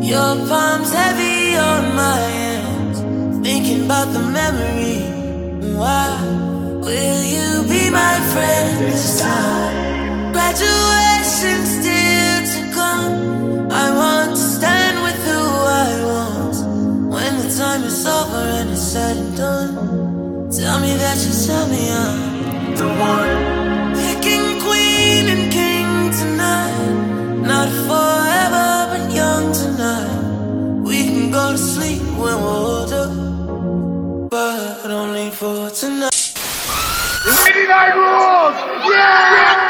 Your palms heavy on my hands, thinking about the memory. Why will you be my friend this time? Graduation still to come. I want to stand with who I want. When the time is over and it's said and done, tell me that you tell me I'm the one. Picking queen and king tonight, not forever but young tonight. We can go to sleep when we're older, but only for tonight. Lady Night Rules! Yeah!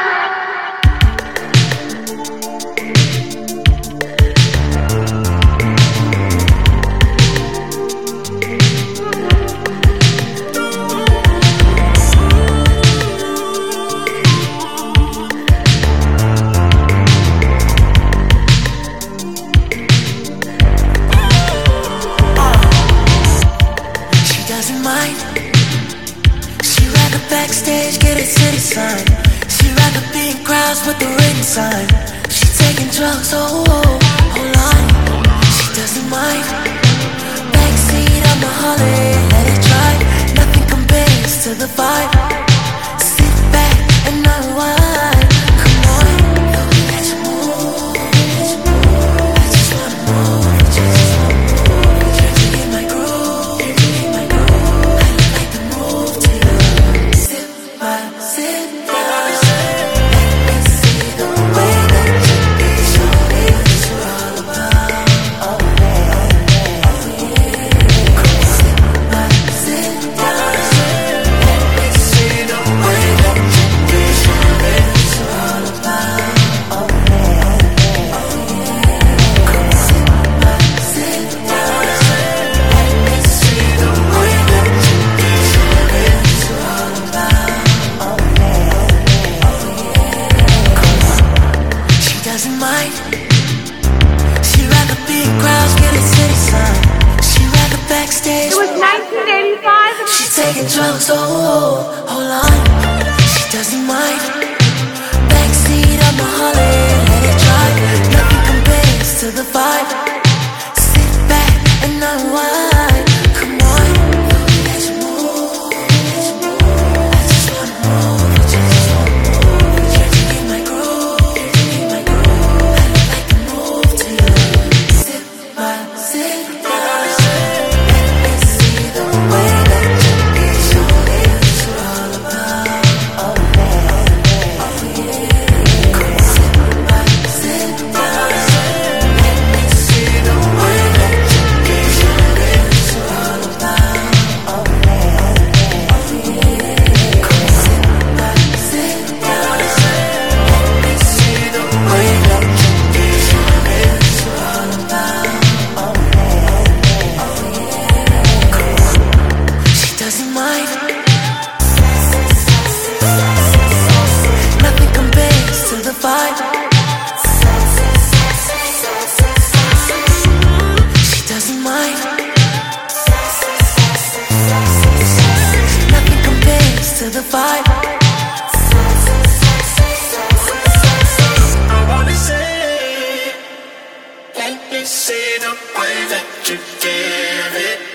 Backstage, get a city sign. She'd rather be in crowds with the written sign. She taking drugs, whole line. She doesn't mind. Backseat on the Harley, let it drive. Nothing compares to the vibe. Sit back and unwind. Come on, let's move. I just wanna move. Can't you get my groove? I like the move to you. Sit down, let me see the way that you be. Show me what you're all about. Oh yeah, oh yeah. Come on, sit down, let me see the way that you be. Show me what you're all about. Oh yeah, oh yeah. Come on, sit down, let me see the way that you be. Show me what you're all about. She doesn't mind. She'd rather be in crowds, get a city sign. She'd rather backstage. It was 1985. She's taking drugs, hold on. She doesn't mind. Backseat on the Harley, let it drive. Nothing compares to the vibe. Sit back and unwind. Come on, let's move. I just wanna move. Can't you get my groove? I like the move to you. Sit down, let me see the way that you be. Show me what you're all about. Oh yeah, oh yeah. Come on, sit down, let me see the way that you be. Show me what you're all about. Oh yeah, oh yeah. Come on, sit down, let me see the way that you be. Show me what you're all about. Oh yeah, oh yeah. Come on, she doesn't mind. Nothing compares to the vibe. She doesn't mind. Nothing compares to the vibe. I wanna say, let me see the way that you give it.